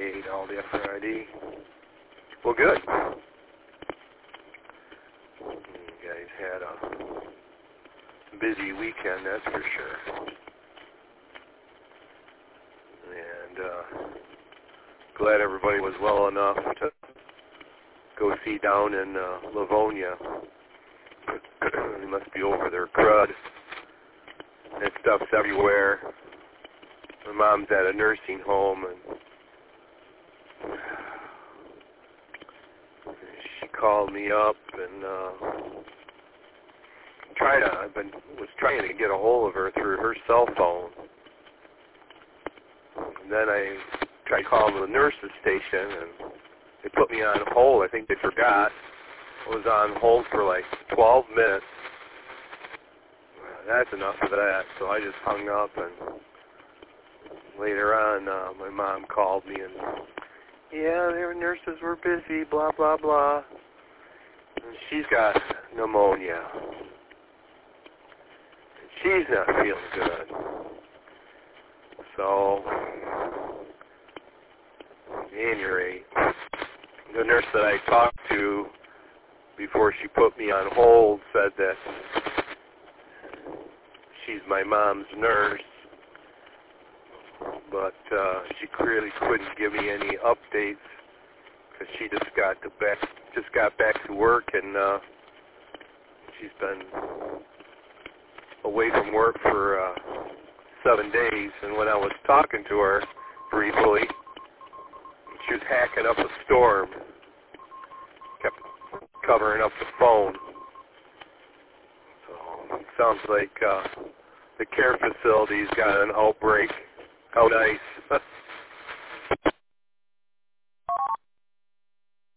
ate all day Friday. Well, good. You guys had a busy weekend, that's for sure. And glad everybody was well enough to go see down in Livonia. They must be over their crud. And stuff's everywhere. My mom's at a nursing home, and she called me up and was trying to get a hold of her through her cell phone. And then I tried calling the nurse's station, and they put me on hold. I think they forgot. I was on hold for like 12 minutes. That's enough of that. So I just hung up, and later on, my mom called me, and yeah, their nurses were busy, blah, blah, blah. And she's got pneumonia. She's not feeling good. So, at any rate, the nurse that I talked to before she put me on hold said that she's my mom's nurse, but she clearly couldn't give me any updates because she just got back to work, and she's been away from work for 7 days. And when I was talking to her briefly, she was hacking up a storm, kept covering up the phone. So it sounds like the care facility's got an outbreak. How nice.